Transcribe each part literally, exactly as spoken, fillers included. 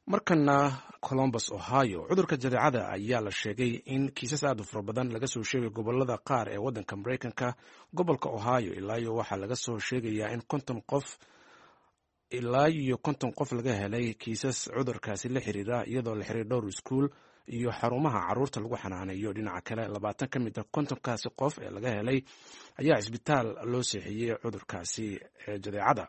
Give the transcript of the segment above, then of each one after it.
markana Columbus, Ohio, cudurka jadeecada ayaa la sheegay in kiisas aad u fara badan laga soo sheegay gobolada qaar ee waddanka Mareykanka. Gobolka Ohio ilaa iyo waxaa laga soo sheegayaa in konton qof ilaa iyo konton qof laga helay kiisas cudurkaasi la xiriira, iyadoo la xiray dhowr iskuul iyo xarumaha caruurta lagu xanaaneeyo. Dhinaca kale, labaatan ka mid a kontonkaasi qof ee laga helay ayaa isbitaal loo seexiyey cudurkaasi ee jadeecada,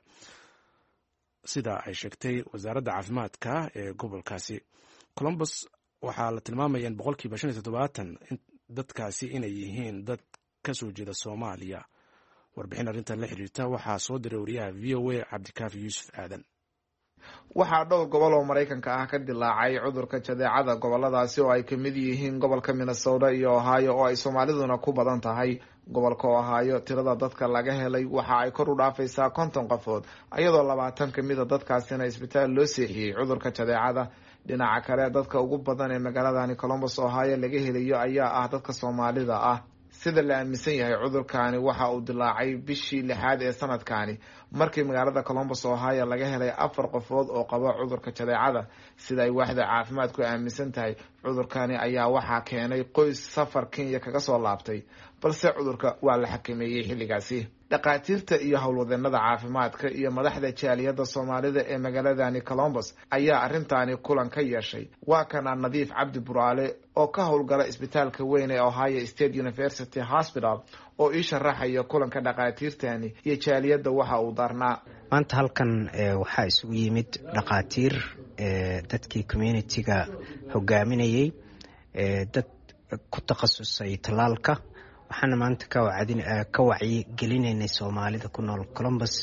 sida ay sheegtay wasaaradda caafimaadka ee gobolkaasi. Columbus waxaa la tilmaamaya in boqolkiiba shan iyo toddobaatan dadkaasi inay yihiin dad ka soo jeeda Soomaaliya. Warbixin arrintan la xiriirta waxaa soo diray wariyaha V O A Cabdikaafi Yuusuf Aadan. waxaa dhowr gobol oo Mareykanka ah ka dilaacay cudurka jadeecada, goboladaasi oo ay ka mid yihiin gobolka Minnesota iyo Ohio oo ay Soomaaliduna ku badan tahay. gobolka Ohio tirada dadka laga helay waxa ay kor u dhaafaysaa konton qofood, iyadoo labaatan ka mid a dadkaasina isbitaal loo seexiyey cudurka jadeecada. dhinaca kale, dadka ugu badan ee magaaladani Columbus, Ohio laga helayo ayaa ah dadka Soomaalida ah. sida la aaminsan yahay, cudurkaani waxa uu dilaacay bishii lixaad ee sanadkaani markii magaalada Columbus, Ohio laga helay afar qofood oo qaba cudurka jadeecada. sida ay waaxda caafimaadku aaminsan tahay, cudurkaani ayaa waxaa keenay qoys safar Kenya kaga soo laabtay, balse cudurka waa la xakameeyey xilligaasi. dhaqaatiirta iyo howlwadeenada caafimaadka iyo madaxda jaaliyadda Soomaalida ee magaaladani Columbus ayaa arrintaani kulan ka yeeshay. waa kana Nadiif Cabdi Buraale oo ka howlgala isbitaalka weyn ee Ohio State University Hospital oo ii sharaxaya kulanka dhaqaatiirtani iyo jaaliyadda waxa uu darnaa. maanta halkan waxaa isugu yimid dhaqaatiir dadkii community-ga hogaaminayay, dad ku takhasusay talaalka. waxaana maanta ka wacyi gelinaynay Soomaalida ku nool Columbus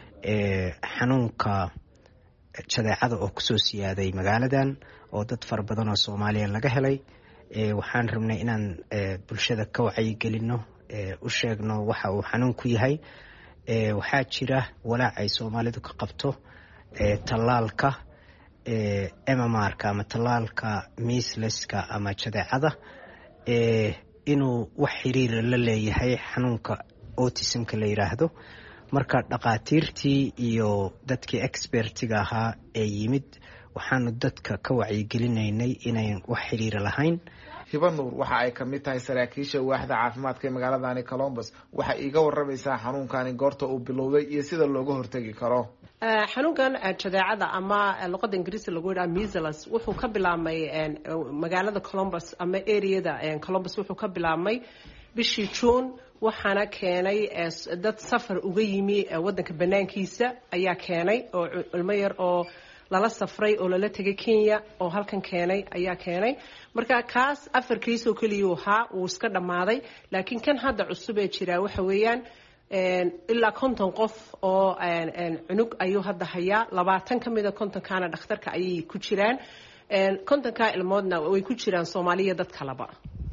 xanuunka jadeecada oo kusoo siyaaday magaaladan, oo dad fara badan oo Soomaaliya laga helay. waxaan rabnay inaan bulshada ka wacyi gelino, u sheegno waxa uu xanuunku yahay. waxaa jira walaac ay Soomaalidu ka qabto talaalka M M R-ka ama talaalka measleska ama jadeecada, inuu wax xiriir la leeyahay xanuunka autism-ka la yiraahdo. marka dhaqaatiirtii iyo dadkii expertiga ahaa ee yimid, waxaanu dadka ka wacyigelinaynay inayn wax xiriir lahayn. Hiba Nuur waxa ay ka mid tahay saraakiisha waaxda caafimaadka ee magaaladani Columbus. waxa iiga waramaysaa xanuunkani goorta uu bilowday iyo sida looga hortagi karo. xanuunkan jadeecada ama luqadda Ingiriisi lagu yiraahdo measles wuxuu ka bilaabmay magaalada Columbus ama area-da Columbus. wuxuu ka bilaabmay bishii June, waxaana keenay dad safar uga yimi wadanka banaankiisa ayaa keenay, oo ilmo yar oo lala safray oo lala tagay Kenya oo halkan keenay ayaa keenay. marka kaas afar kiis oo kaliya waxa uu iska dhamaaday, laakiin kan hadda cusub ee jira waxa weeyaan ilaa konton qof oo cunug ayuu hadda hayaa. labaatan ka mid a kontonkaana dhakhtarka ayay ku jiraan. kontonka ilmoodna way ku jiraan Soomaaliya dad kalaba.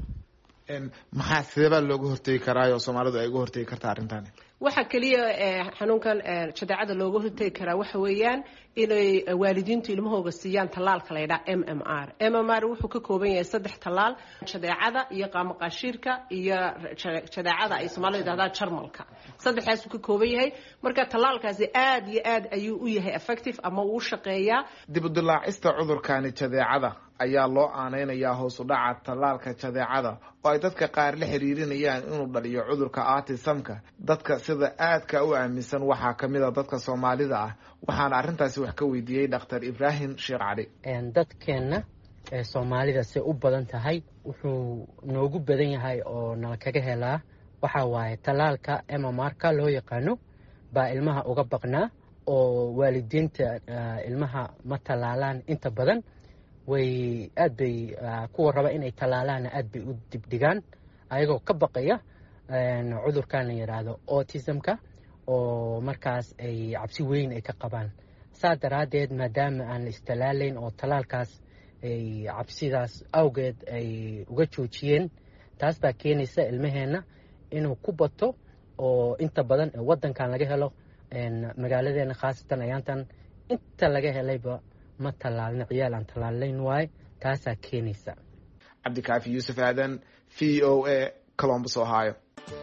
maxaa sidee looga hortagi karaa oo Soomaalidu ay uga hortagi kartaa arrintan? waxa kaliya xanuunkan jadeecada looga hortagi karaa waxa weeyaan inay waalidiintu ilmahooga siiyaan talaalka la yiraahdo M M R. M M R wuxuu ka kooban yahay saddex talaal: jadeecada iyo qaamo-qashiirka iyo jadeecada ay Soomaalidu yiraahdaan jarmalka. saddexdaas uu ka kooban yahay. marka talaalkaasi aad iyo aad ayuu u yahay effective ama uu shaqeeyaa. dib u dilaacista cudurkani jadeecada ayaa loo aaneynayaa hoos u dhaca talaalka jadeecada oo ay dadka qaar la xiriirinayaan inuu dhaliyo cudurka autism-ka. dadka sida aadka u aaminsan waxaa ka mid a dadka Soomaalida ah. waxaana arrintaasi wax ka weydiiyey Dr. Ibrahim Sheekh Cali. dadkeena Soomaalida si u badan tahay wuxuu noogu badan yahay oo nala kaga helaa waxa waaye talaalka M M R-ka loo yaqaano baa ilmaha uga baqnaa, oo waalidiinta ilmaha ma talaalaan inta badan. way aad bay kuwa raba inay talaalaan aad bay u dibdhigaan ayagoo ka baqaya cudurkan la yiraahdo autism-ka, oo markaas ay cabsi weyn ay ka qabaan. saa daraadeed, maadaama aan la istalaalayn oo talaalkaas ay cabsidaas awgeed ay uga joojiyeen, taas baa keenaysa ilmaheena inuu ku bato oo inta badan wadankan laga helo. magaaladeena khaasatan ayaantan inta laga helayba ma talaalna, ciyaal aan talaalayn waay, taasaa keenaysa. Cabdikaafi Yuusuf Aadan, V O A, Columbus, Ohio.